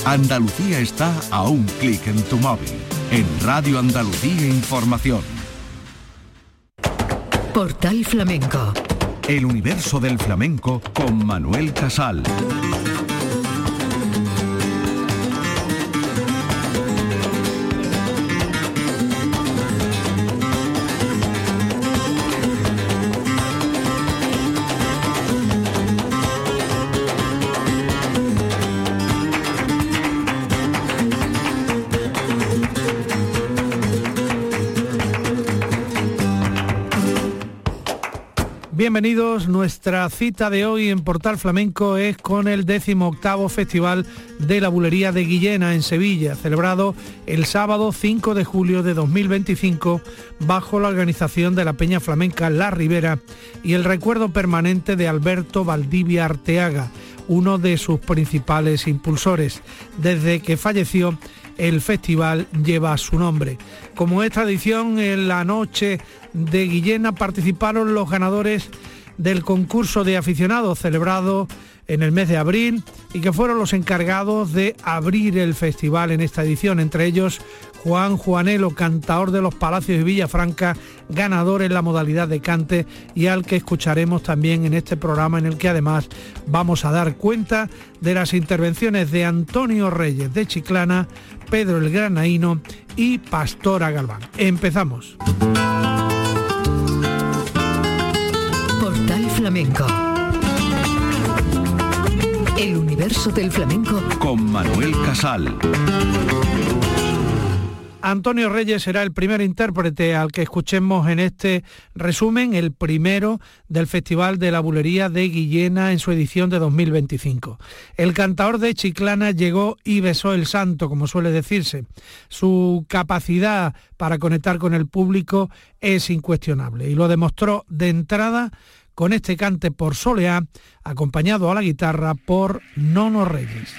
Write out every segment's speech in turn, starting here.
Andalucía está a un clic en tu móvil. En Radio Andalucía Información. Portal Flamenco. El universo del flamenco con Manuel Casal. Bienvenidos, nuestra cita de hoy en Portal Flamenco es con el 18º Festival de la Bulería de Guillena en Sevilla, celebrado el sábado 5 de julio de 2025 bajo la organización de la Peña Flamenca La Ribera y el recuerdo permanente de Alberto Valdivia Arteaga, uno de sus principales impulsores. Desde que falleció, el festival lleva su nombre. Como es tradición, en la noche de Guillena participaron los ganadores del concurso de aficionados celebrado en el mes de abril y que fueron los encargados de abrir el festival en esta edición, entre ellos Juan Juanelo, cantaor de los Palacios de Villafranca, ganador en la modalidad de cante y al que escucharemos también en este programa, en el que además vamos a dar cuenta de las intervenciones de Antonio Reyes de Chiclana, Pedro el Granaíno y Pastora Galván. Empezamos. Portal Flamenco. El universo del flamenco con Manuel Casal. Antonio Reyes será el primer intérprete al que escuchemos en este resumen, el primero del Festival de la Bulería de Guillena en su edición de 2025. El cantaor de Chiclana llegó y besó el santo, como suele decirse. Su capacidad para conectar con el público es incuestionable y lo demostró de entrada con este cante por soleá, acompañado a la guitarra por Nono Reyes.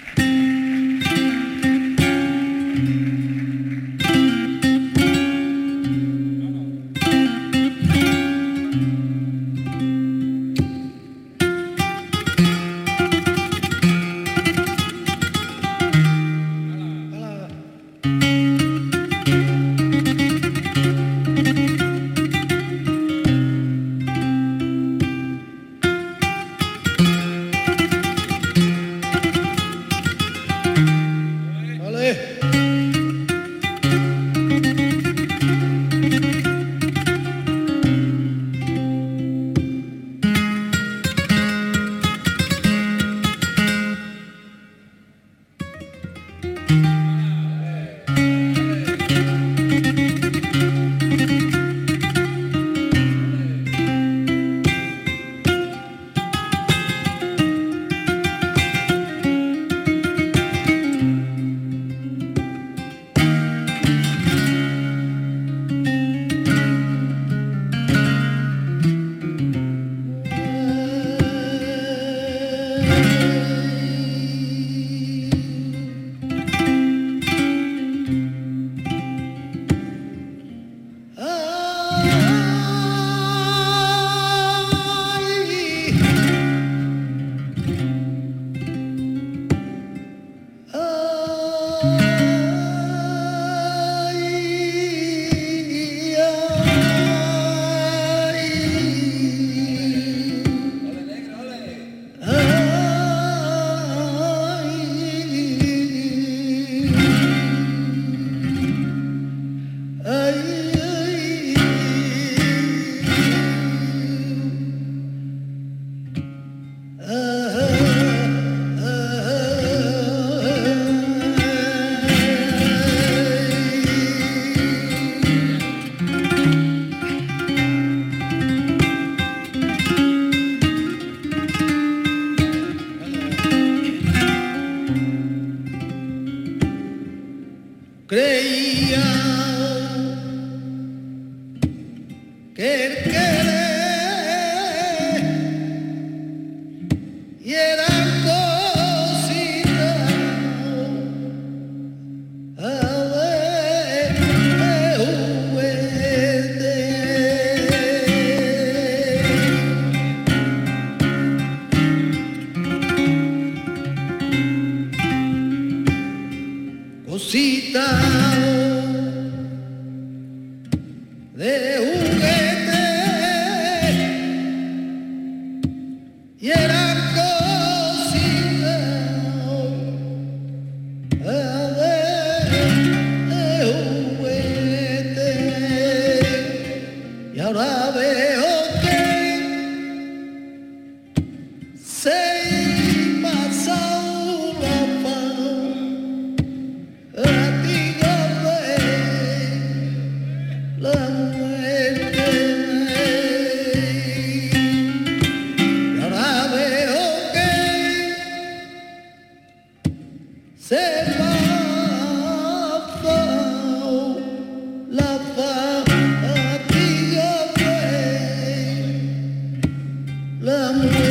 cosita de juguete y era cosita de juguete y ahora veo que se pasa una la muerte y ahora veo que se pasa la fatiga de la muerte.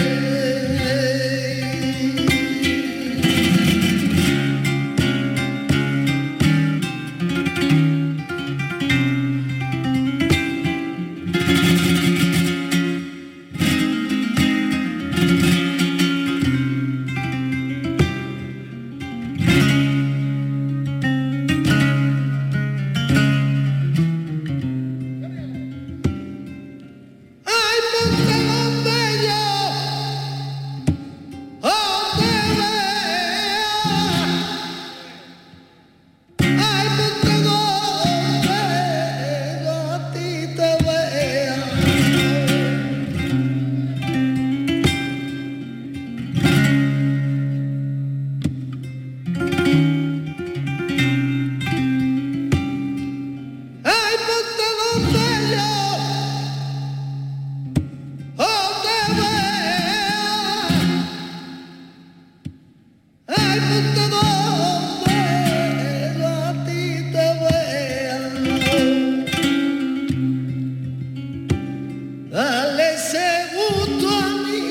Dale ese gusto a mí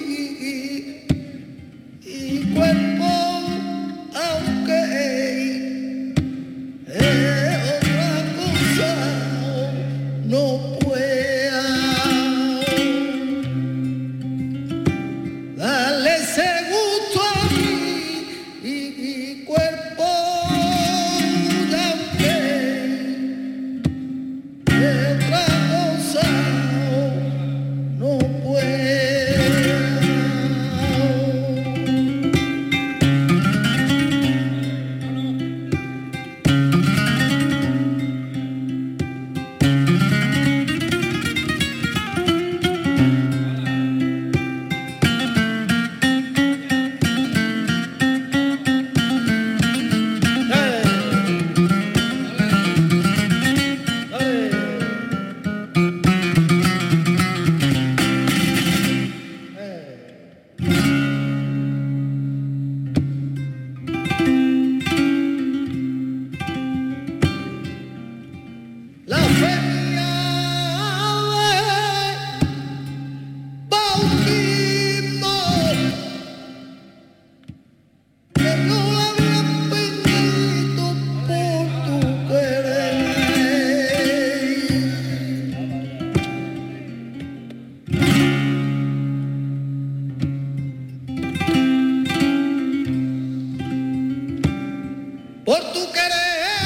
y cuerpo, aunque otra cosa no pueda. Dale ese gusto a mí y cuerpo, aunque otra cosa no pueda. La feria de bautismo que no la había pedido por tu querer. Por tu querer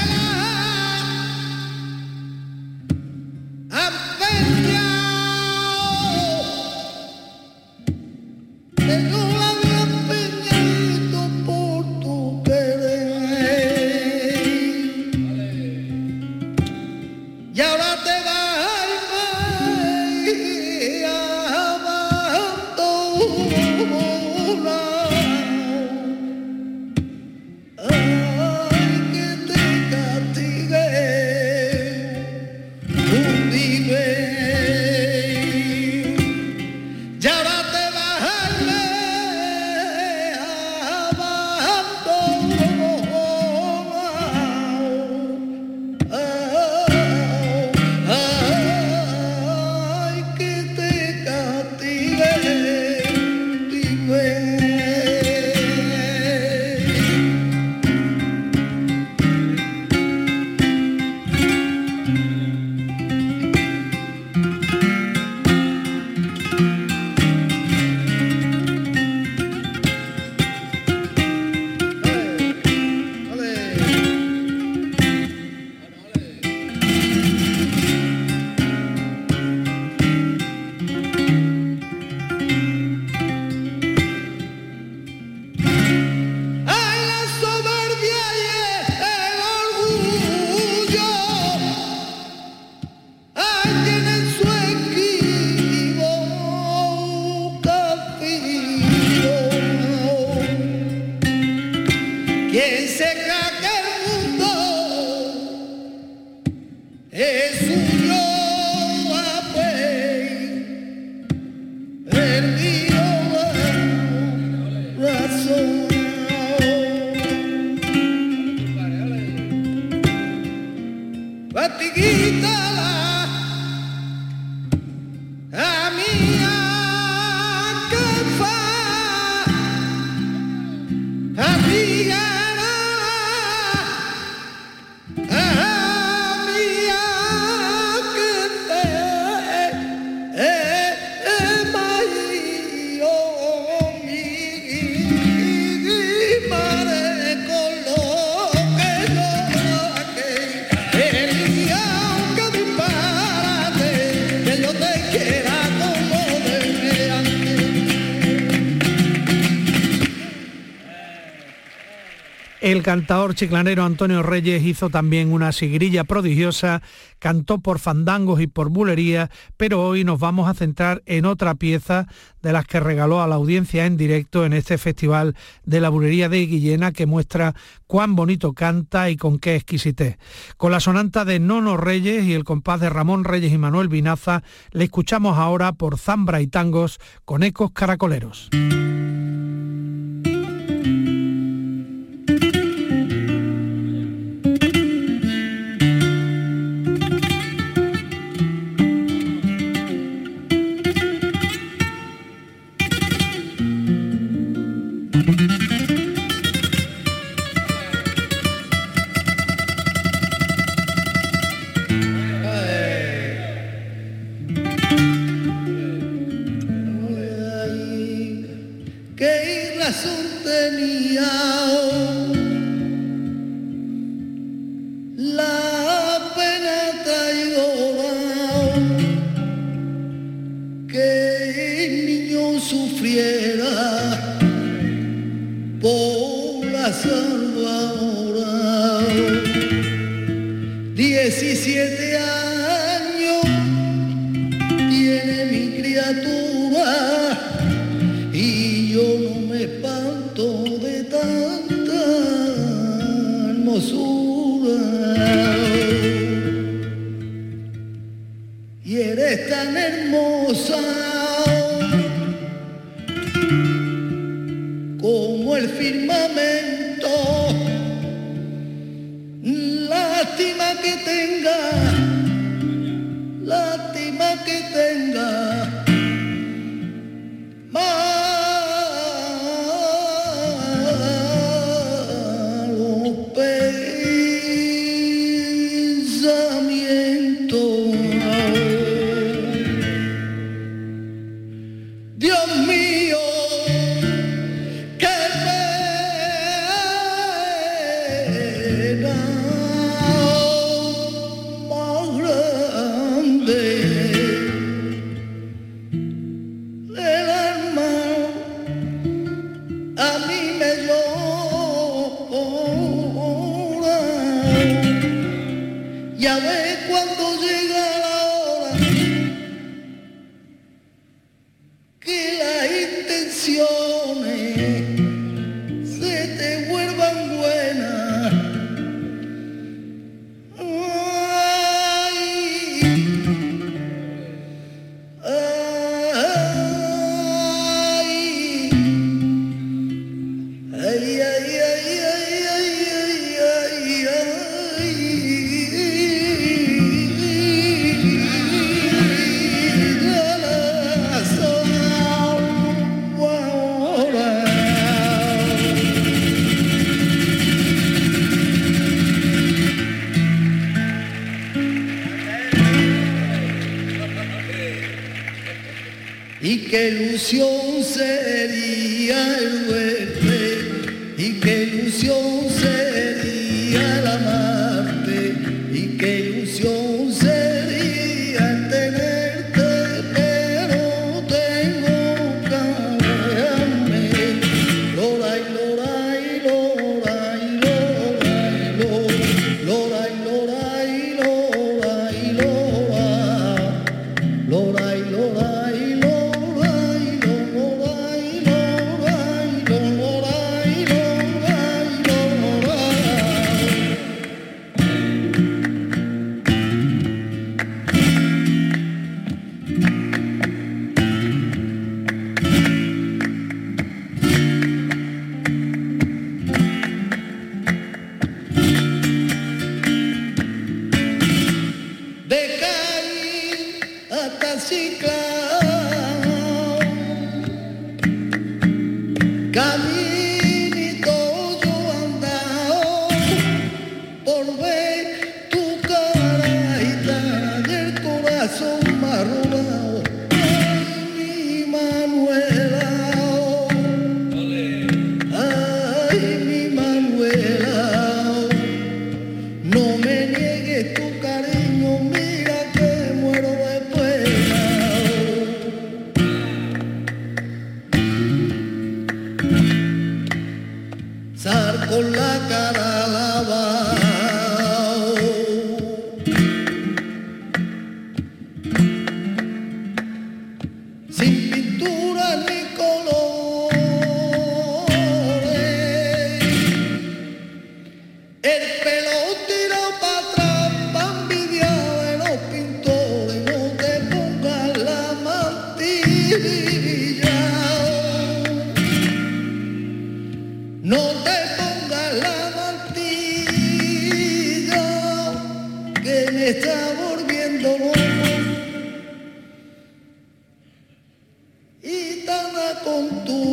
que no la había pedido por tu querer y ahora te vas abandonado. Ay, que te quien se cree que el mundo es suyo, pues el mío razón. Fatiguita a mía que fa a mía El cantador chiclanero Antonio Reyes hizo también una sigrilla prodigiosa, cantó por fandangos y por bulerías, pero hoy nos vamos a centrar en otra pieza de las que regaló a la audiencia en directo en este Festival de la Bulería de Guillena, que muestra cuán bonito canta y con qué exquisitez. Con la sonanta de Nono Reyes y el compás de Ramón Reyes y Manuel Vinaza, le escuchamos ahora por Zambra y Tangos con ecos caracoleros. ¿Qué razón tenía la pena traidora que el niño sufriera por la salvadora? 17 años tiene mi criatura y yo no me espanto de tanta hermosura. Y eres tan hermosa como el firmamento. Lástima que tenga malos pensamientos. Dios mío, qué pena más grande. El alma a mí me llora. Ya ves cuando llega la hora que las intenciones se te vuelvan buenas. Y qué ilusión sería el verte, y qué ilusión sería el amarte, y qué ilusión sería el tenerte, pero tengo que alejarme. Loray, loray, loray, loray, loray, loray, loray, loray, loray. Caminito yo andao por ver tu cara gitana y el corazón me ha robado. Ay, mi Manuela, ay, mi Manuela, no me niegues tu cariño, mira que muero de pena. Sal con la cara lavada, sin pintura ni colores, el pelo tirado para atrás, pa' envidiar de los pintores, no te pongas la mantilla. No te pongas la mantilla que me está volviendo loco. Gitana con tu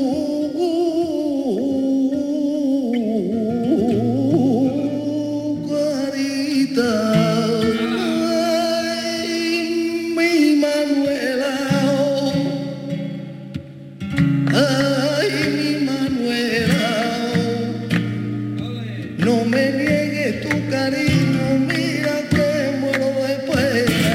carita. Ay, mi Manuela. Ay, mi Manuela. No me niegues tu cariño, mira que muero de pena.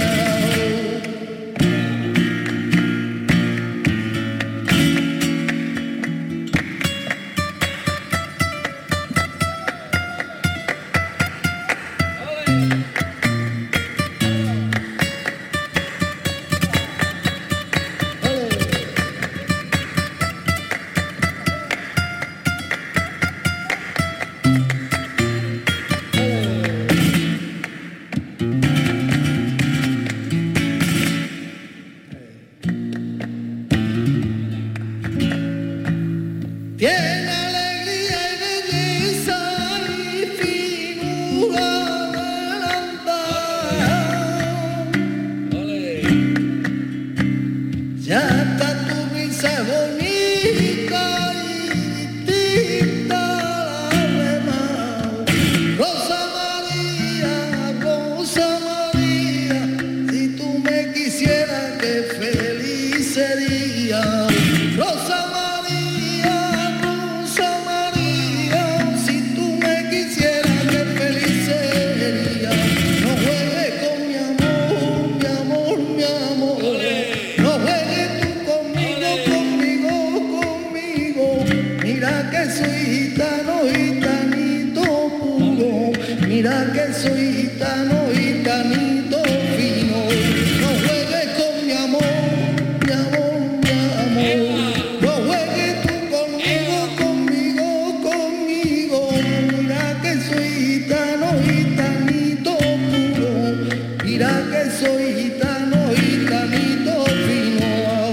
Tiene alegría y belleza y figura del andar. Ya está tu risa bonita y distinta a la demás. Rosa María, si tú me quisieras, qué feliz sería. Rosa María, si tú me quisieras, qué feliz sería. No juegues con mi amor, mi amor, mi amor. No juegues tú conmigo, conmigo, conmigo. Mira que soy gitano, gitanito puro. Mira que soy gitano, gitanito fino. No juegues con mi amor, mi amor, mi amor. No juegues tú conmigo, conmigo, conmigo. Mira que soy gitano, gitanito puro. Mira que soy gitano, gitanito fino.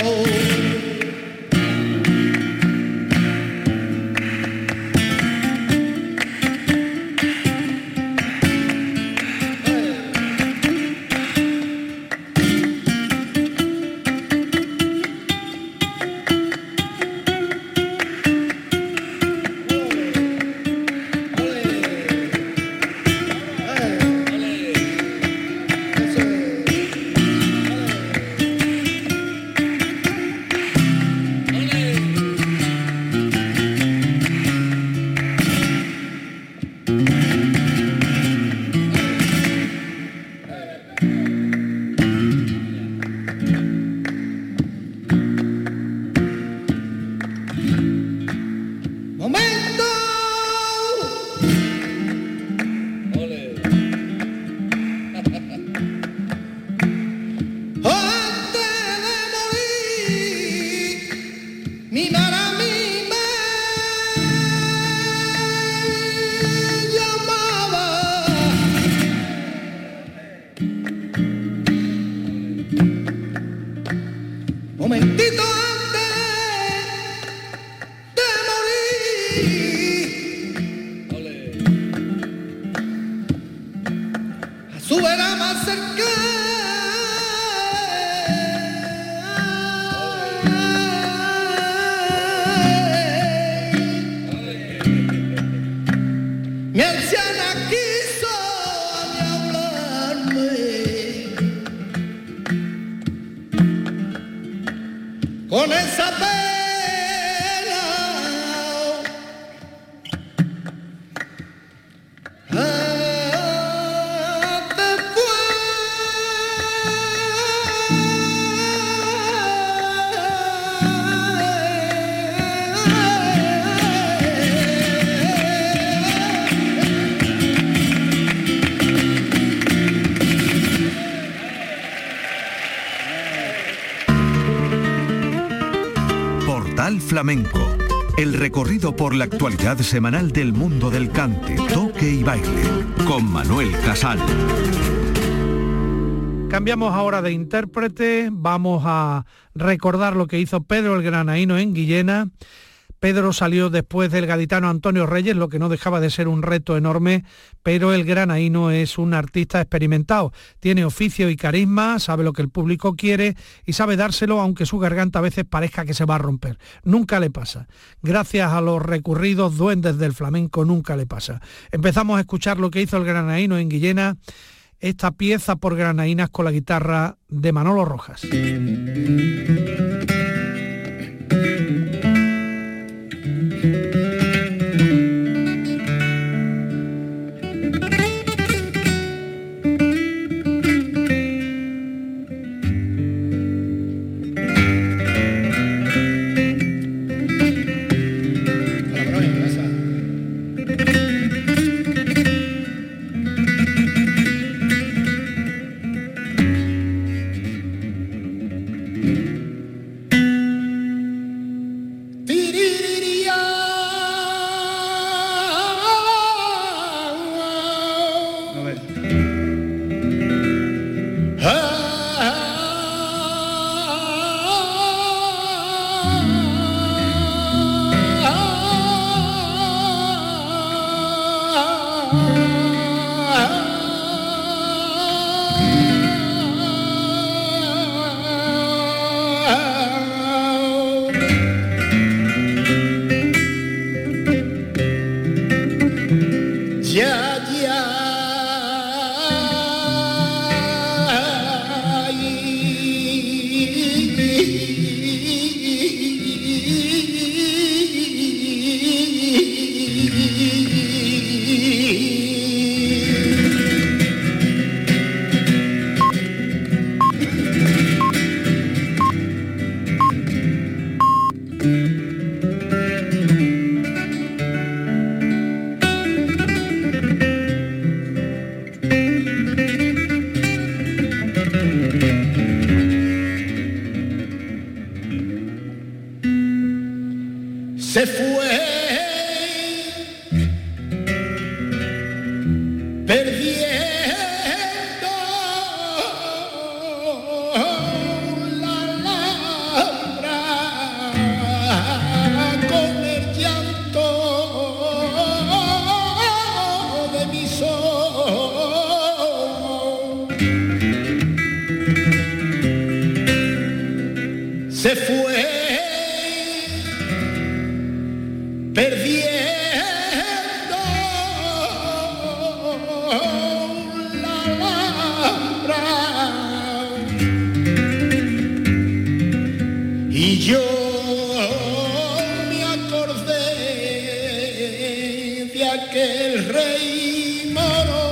¡Momento! Antes de morir, mi madre a mí me llamaba. Momentito antes de morir, a su vera más cercana mi anciana quiso a mí hablarme con esa pena. Flamenco, el recorrido por la actualidad semanal del mundo del cante, toque y baile, con Manuel Casal. Cambiamos ahora de intérprete, vamos a recordar lo que hizo Pedro el Granaíno en Guillena. Pedro salió después del gaditano Antonio Reyes, lo que no dejaba de ser un reto enorme, pero el granaíno es un artista experimentado. Tiene oficio y carisma, sabe lo que el público quiere y sabe dárselo, aunque su garganta a veces parezca que se va a romper. Nunca le pasa. Gracias a los recurridos duendes del flamenco, nunca le pasa. Empezamos a escuchar lo que hizo el granaíno en Guillena, esta pieza por granaínas con la guitarra de Manolo Rojas. Se fue perdiendo la alhambra con el llanto de mis ojos. Se fue perdiendo la alhambra y yo me acordé de aquel rey moro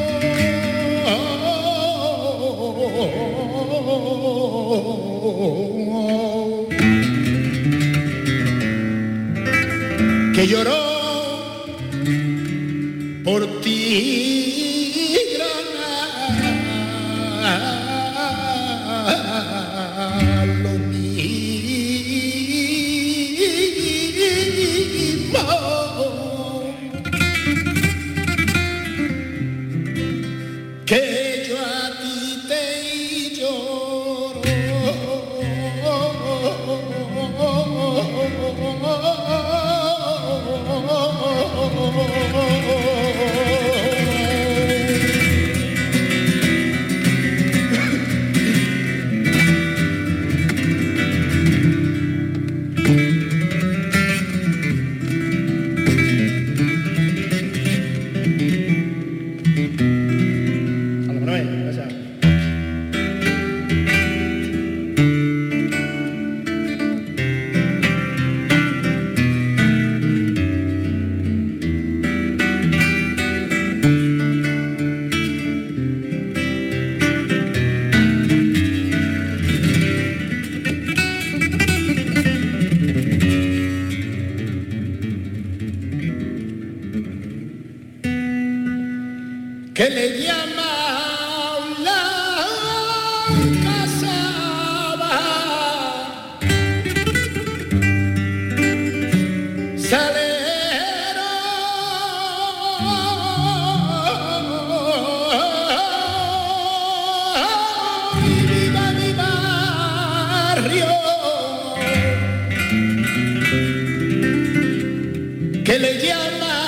que lloró por ti, Granada, lo mismo que yo a ti te lloro. que le llaman la casaba, salero y viva mi barrio, que le llaman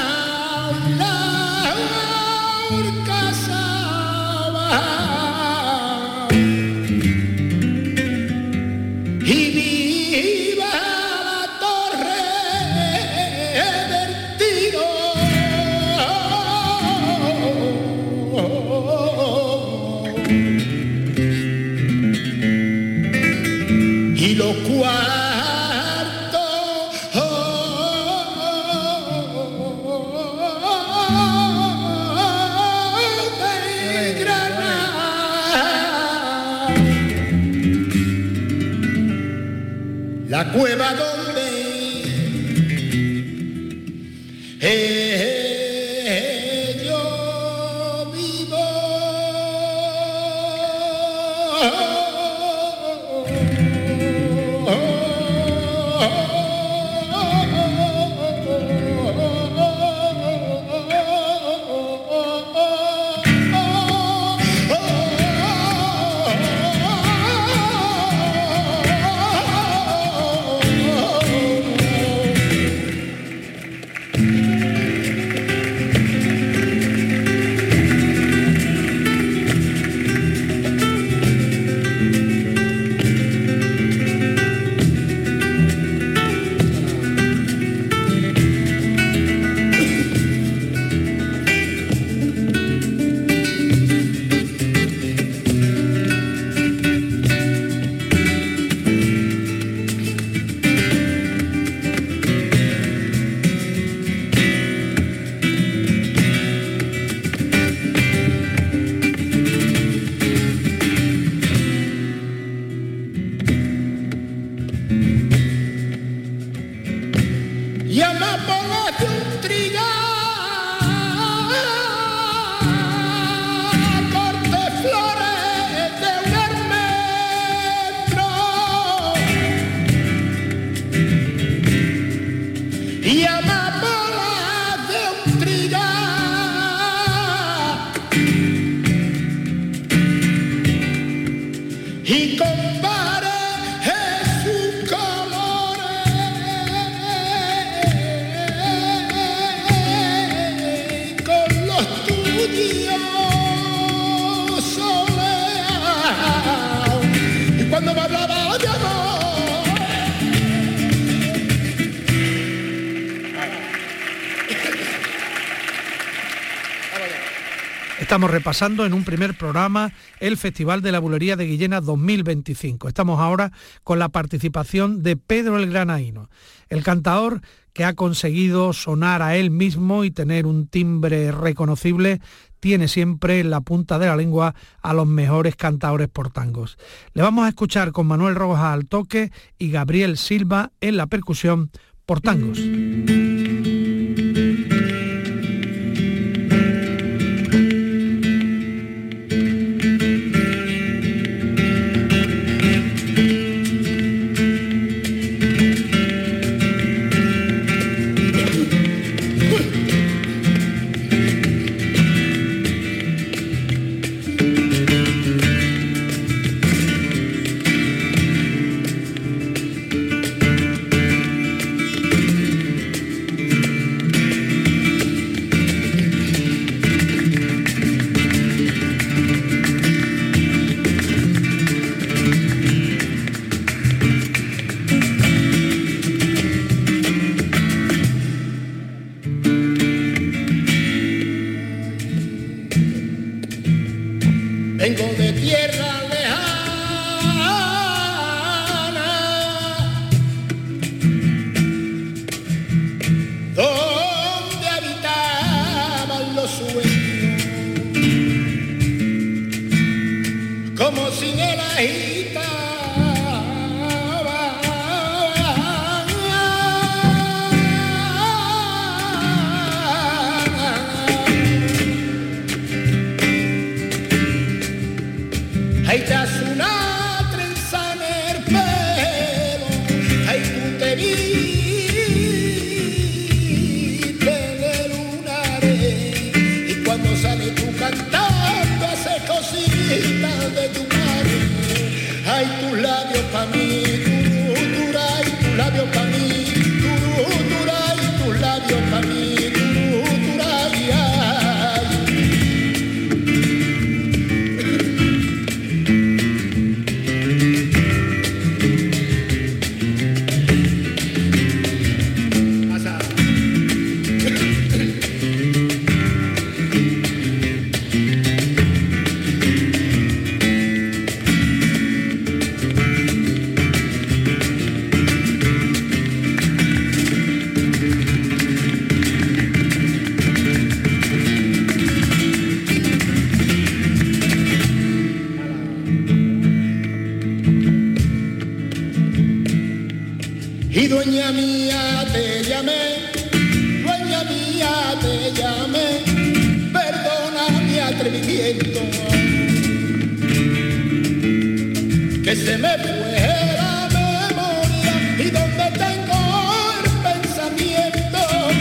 la cueva donde yo vivo. Y compare sus colores con los tuyos soleados. Y cuando me hablaba de amor, Estamos repasando en un primer programa el Festival de la Bulería de Guillena 2025. Estamos ahora con la participación de Pedro el Granaíno, el cantador que ha conseguido sonar a él mismo y tener un timbre reconocible. Tiene siempre en la punta de la lengua a los mejores cantadores por tangos. Le vamos a escuchar con Manuel Rojas al toque y Gabriel Silva en la percusión por tangos. vengo de tierra lejana, donde habitaban los sueños, como sin el agitaba. de tu madre. Ay, tus labios pa' mí, tururura, y tus labios pa' mí, tururura, y tus labios pa' mí, tururura, y ay. Y dueña mía te llamé, dueña mía te llamé, perdona mi atrevimiento, que se me fue la memoria y donde tengo el pensamiento.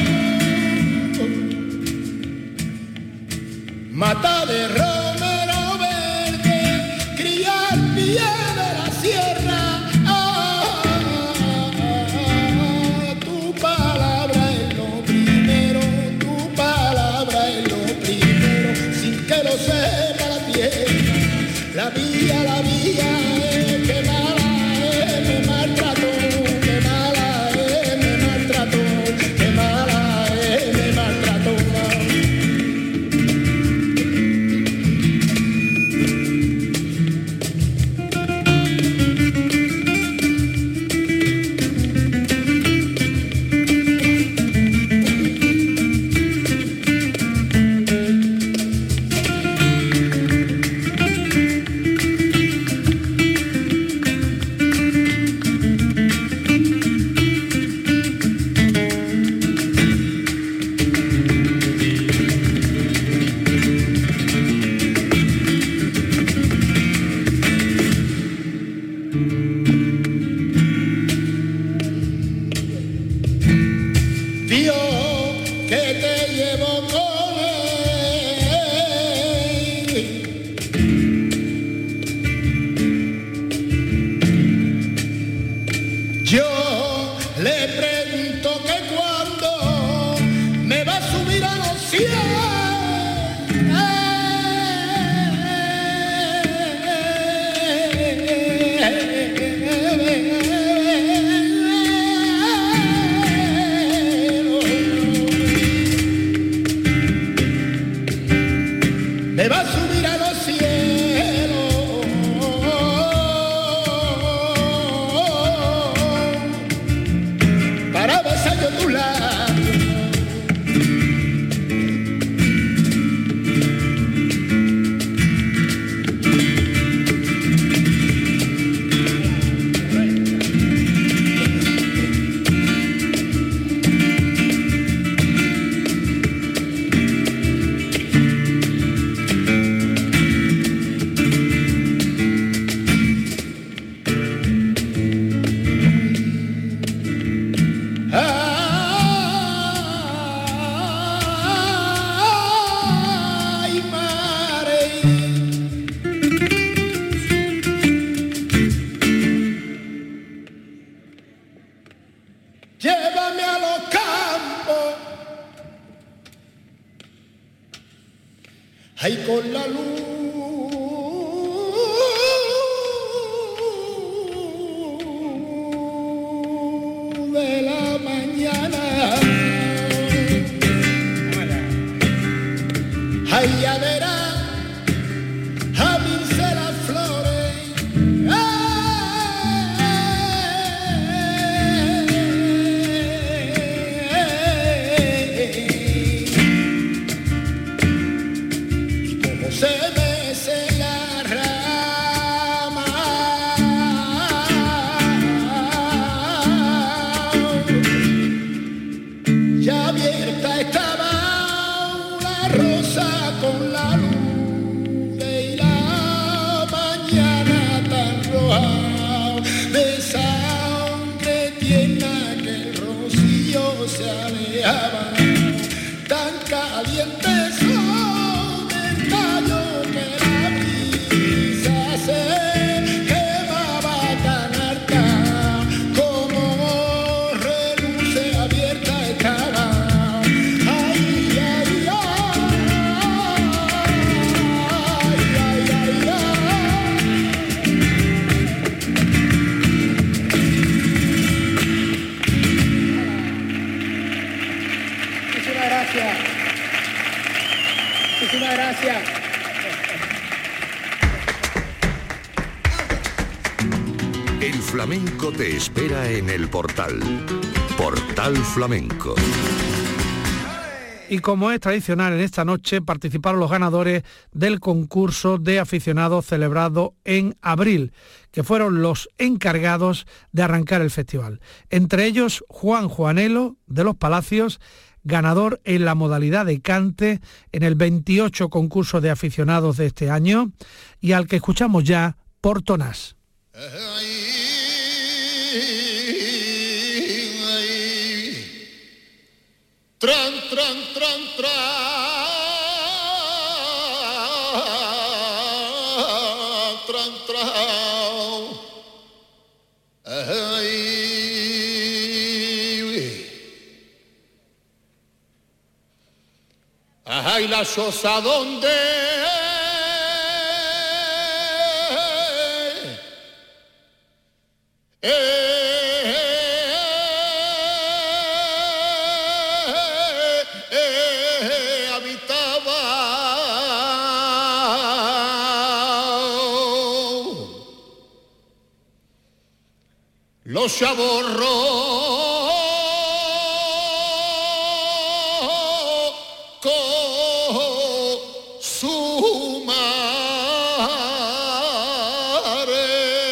Mata de romero verde, criar pie de la sierra. Sepa la tierra, la vía, qué mala me maltrató, qué mala me maltrató, qué mala me maltrató. Ay, con la luz de la mañana. Ay, ya verás abrirse las flores. Se mece la rama, ya abierta estaba la rosa con la luz de la mañana tan roja, de sangre tierna que el rocío se alejaba, tan caliente sol del tallo que la brisa Muchísimas gracias. El flamenco te espera en el Portal. Portal Flamenco. Y como es tradicional en esta noche, participaron los ganadores del concurso de aficionados celebrado en abril, que fueron los encargados de arrancar el festival. Entre ellos, Juan Juanelo, de Los Palacios, ganador en la modalidad de cante en el 28 concurso de aficionados de este año, y al que escuchamos ya por Tonás. Tran, tran, tran, tran, tran, tran. Ay, la choza donde habitaba los chavorros con su madre.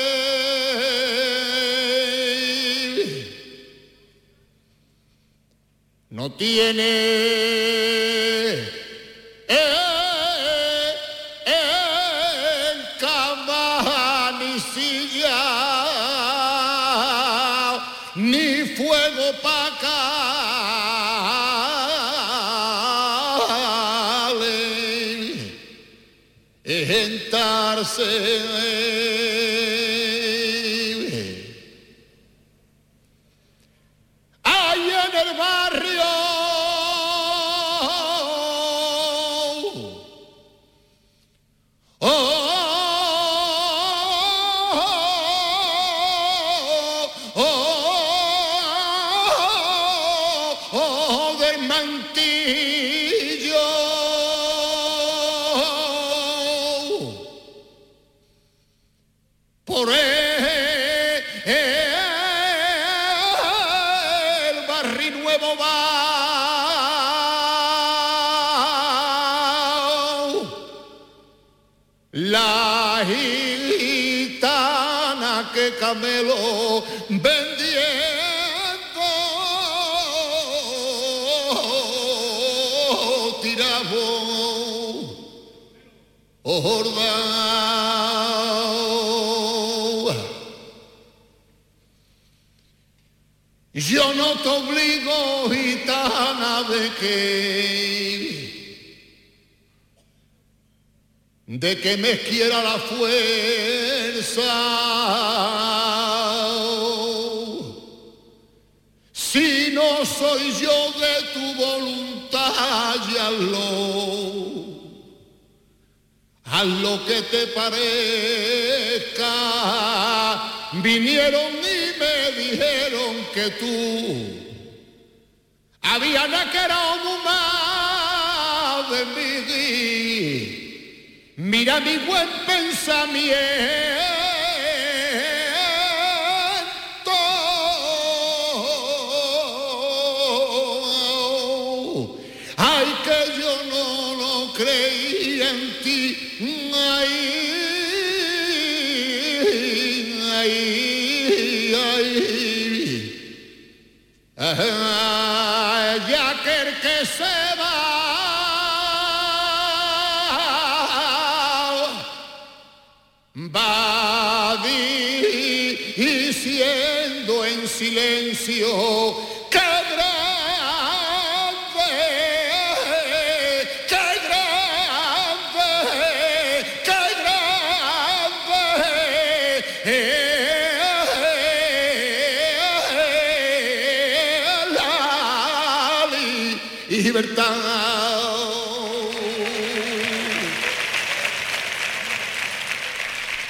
No tiene en cama ni silla ni fuego pa' ahí en el barrio del Mantillo. Por el barrio nuevo va la gitana que camelo vendiendo tirabo horda. Yo no te obligo, gitana, de que me quiera la fuerza. Si no soy yo de tu voluntad, ya hazlo que te parezca. Vinieron y me dijeron que tú habías naquerado más de mí. Mira mi buen pensamiento. Ay, que yo no lo creí en ti. Ya que el que se va diciendo en silencio que libertad.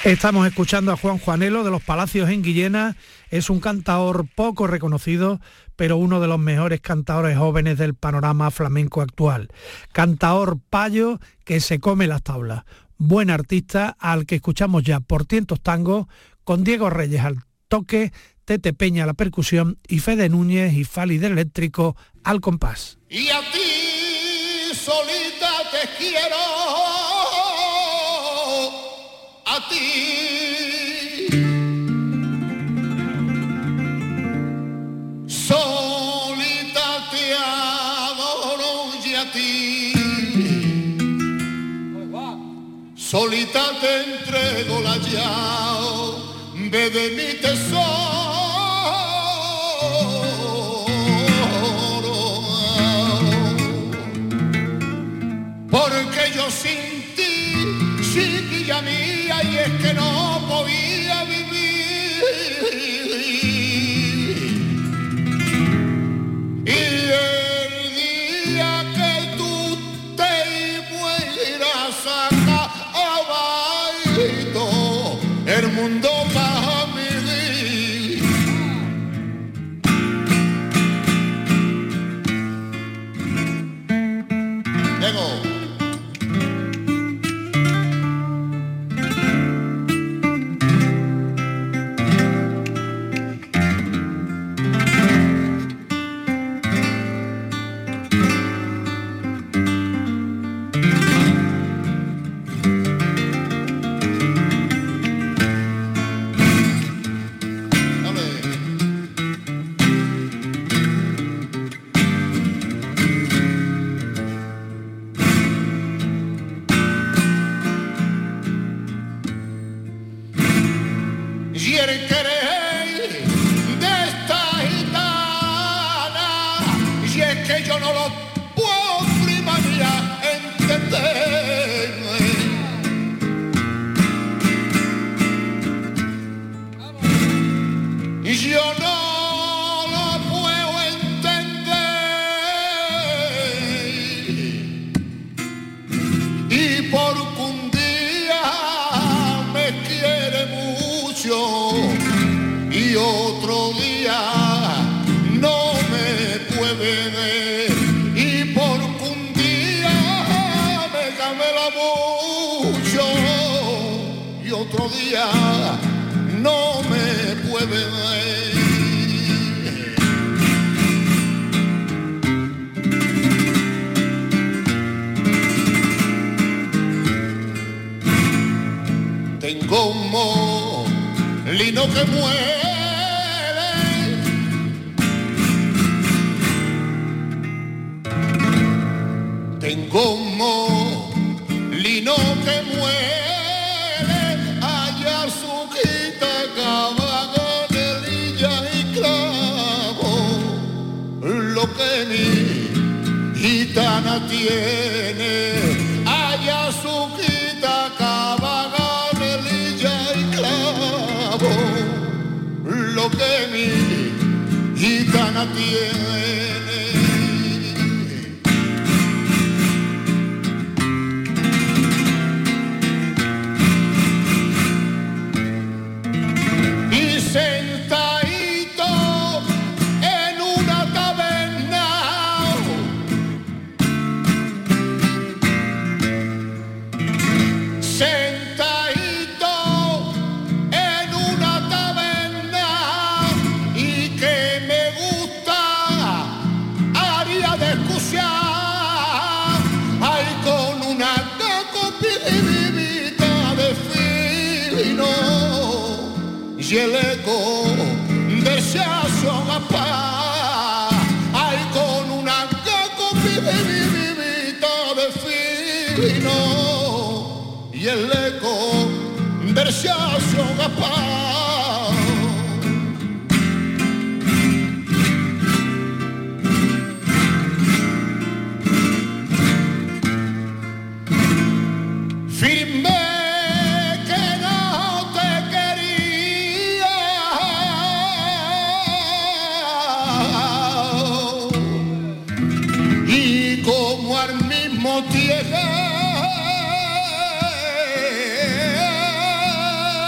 Estamos escuchando a Juan Juanelo de los Palacios en Guillena. Es un cantaor poco reconocido, pero uno de los mejores cantaores jóvenes del panorama flamenco actual. Cantaor payo que se come las tablas. Buen artista al que escuchamos ya por tientos tangos, con Diego Reyes al toque, Tete Peña a la percusión y Fede Núñez y Fali del eléctrico al compás. Y a ti solita te quiero, a ti solita te adoro y a ti solita te entrego la llave de mi tesoro. Porque yo sin ti, chiquilla mía, y es que no podía vivir. Y el día que tú te mueras acá abajo, el mundo va a vivir. Vengo. Y el querer de esta gitana, y es que yo no lo puedo, prima mía, entender. Y yo no lo puedo entender. Y porque un día me quiere mucho y otro día no me puede ver, y porque un día me camela mucho y otro día no me puede ver. Tengo un molino que muere, tengo un molino que muere, allá Azuquita, Cabaganelilla y clavo, lo que mi gitana tiene, allá Azuquita, Cabaganelilla y clavo, lo que mi gitana tiene. Y sentadito en una taberna, sentadito en una taberna, y que me gusta área de escuchar, ay, con una copidita de fino y el eco del chazo gapá, ay, con una copidita de fino y el eco del chazo gapá. Firme que no te quería, y como al mismo tiempo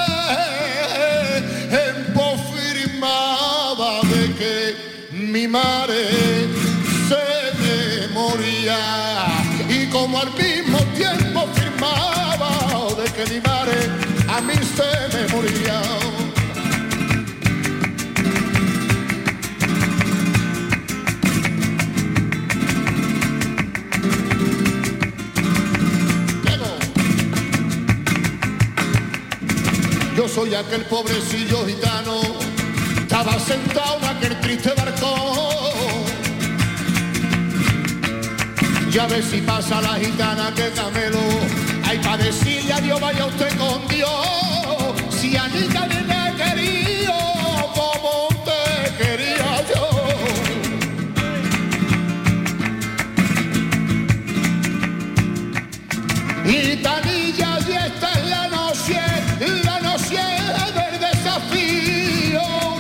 mi madre se me moría, y como al mismo tiempo firmaba de que mi madre a mí se me moría. Yo soy aquel pobrecillo gitano, estaba sentado en aquel triste barco. Ya ve si pasa la gitana que camelo, ay, pa' decirle adiós, vaya usted con Dios. Si Anita ni me quería como usted quería yo. Gitanilla, y esta es la noche del desafío.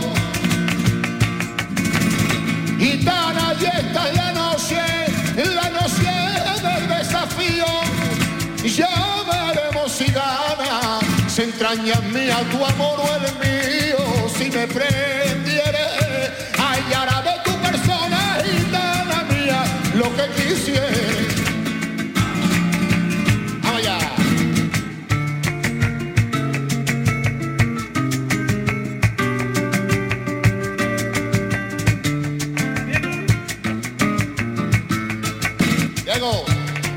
Gitana, y esta es la noche del desafío. Ya veremos si gana, se entraña mía tu amor o el mío. Si me prendiere, hallará de tu persona, gitana mía, lo que quisiera. Vamos allá. Diego.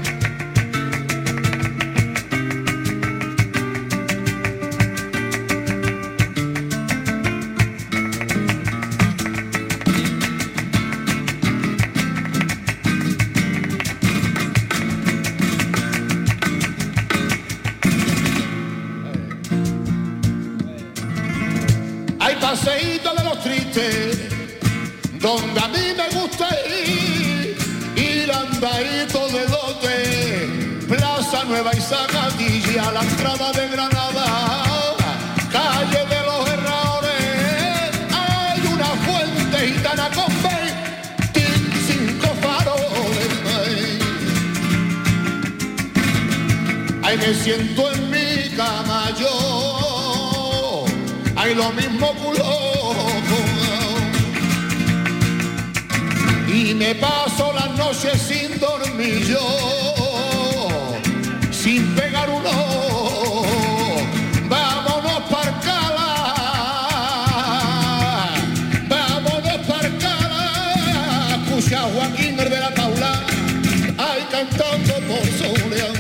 Hay paseíto de los tristes, donde a mí me gusta ir andadito de dote, Plaza Nueva y Zacatilla, la entrada de Granada, calle de los Herradores, hay una fuente gitana con 25 faroles. Ahí me siento en mi cama yo, hay lo mismo culo, y me paso las noches sin dormir yo, sin pegar un ojo. Vámonos para Alcalá, vámonos para Alcalá. Escucha a Joaquín el de la Paula, ay, cantando por Soleá.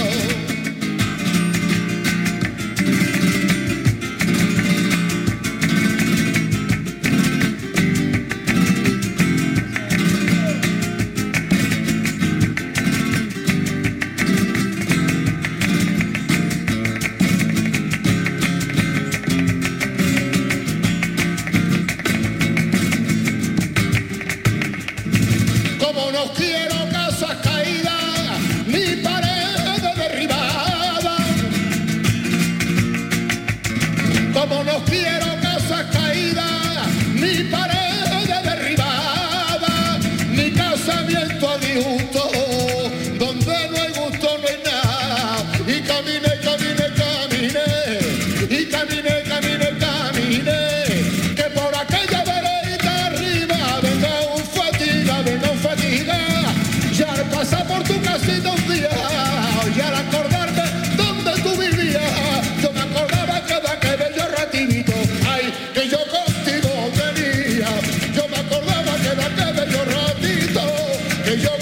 Como no quiero casas caídas ni paredes derribadas, como no quiero casas caídas ni paredes derribadas, ni casamiento a disgusto, donde no hay gusto no hay nada. Y caminé, y caminé, que por aquella vereda arriba venga un fatiga, ya al pasar por tu casita un día, y al acordarme donde tú vivías, yo me acordaba cada que bello ratito, ay, que yo contigo tenía, yo me acordaba cada que bello ratito, que yo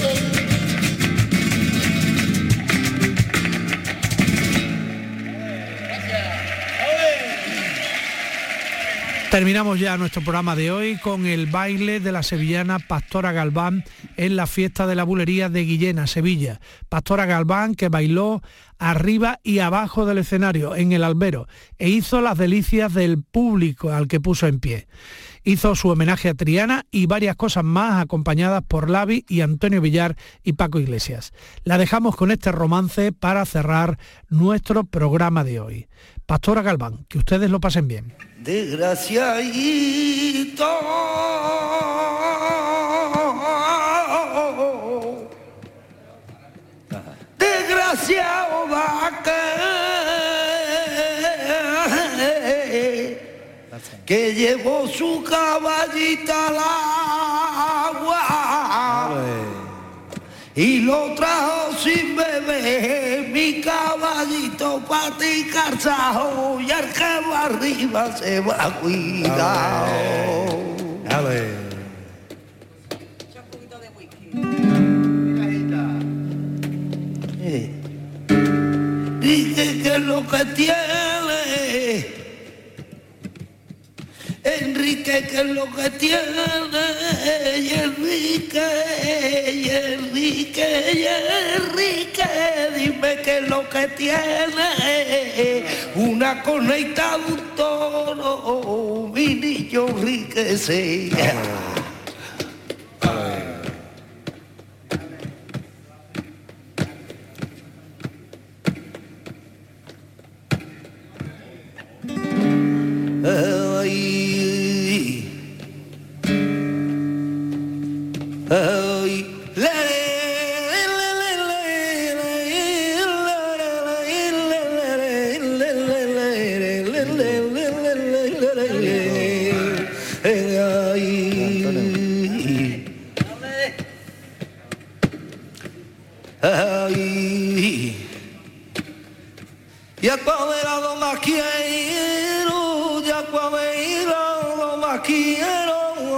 Terminamos ya nuestro programa de hoy con el baile de la sevillana Pastora Galván en la fiesta de la bulería de Guillena, Sevilla. Pastora Galván, que bailó arriba y abajo del escenario, en el albero, e hizo las delicias del público al que puso en pie. Hizo su homenaje a Triana y varias cosas más, acompañadas por Lavi y Antonio Villar y Paco Iglesias. La dejamos con este romance para cerrar nuestro programa de hoy. Pastora Galván, que ustedes lo pasen bien. Desgraciadito, desgraciado que llevó su caballita la y lo trajo sin beber, mi caballito para ti calzado, y al que va arriba se va cuidado. Dije que es lo que tiene, Enrique, que es lo que tiene, y Enrique, dime que es lo que tiene, una conecta de un toro, mi niño Enrique, ya cuadrado más quiero, ya cuadrado más quiero.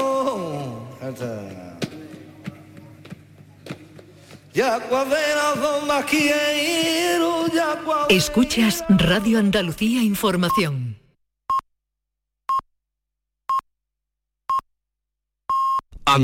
Ya cuadrado más quiero, ya cuadrado. Escuchas Radio Andalucía Información.